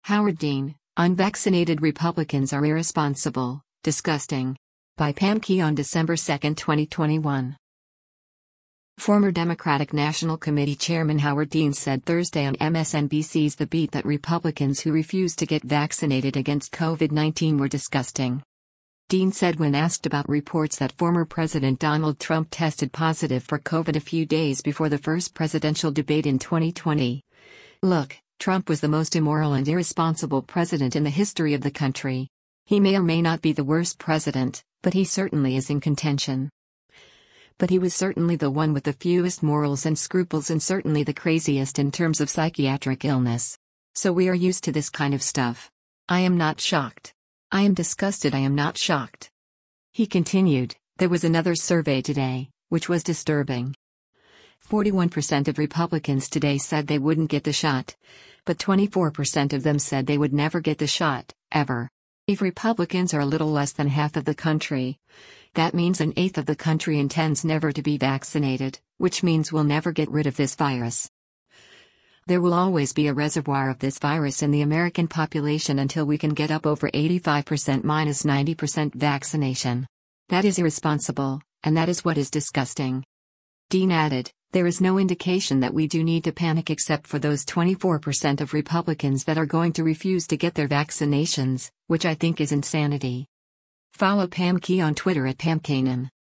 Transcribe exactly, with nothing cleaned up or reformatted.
Howard Dean, unvaccinated Republicans are irresponsible, disgusting. By Pam Key on December second, twenty twenty-one. Former Democratic National Committee Chairman Howard Dean said Thursday on M S N B C's The Beat that Republicans who refused to get vaccinated against COVID nineteen were disgusting. Dean said when asked about reports that former President Donald Trump tested positive for COVID a few days before the first presidential debate in twenty twenty. Look, Trump was the most immoral and irresponsible president in the history of the country. He may or may not be the worst president, but he certainly is in contention. But he was certainly the one with the fewest morals and scruples and certainly the craziest in terms of psychiatric illness. So we are used to this kind of stuff. I am not shocked. I am disgusted. I am not shocked. He continued, there was another survey today, which was disturbing. forty-one percent of Republicans today said they wouldn't get the shot. But twenty-four percent of them said they would never get the shot, ever. If Republicans are a little less than half of the country, that means an eighth of the country intends never to be vaccinated, which means we'll never get rid of this virus. There will always be a reservoir of this virus in the American population until we can get up over eighty-five percent minus ninety percent vaccination. That is irresponsible, and that is what is disgusting. Dean added, there is no indication that we do need to panic except for those twenty-four percent of Republicans that are going to refuse to get their vaccinations, which I think is insanity. Follow Pam Key on Twitter at Pam Kanan.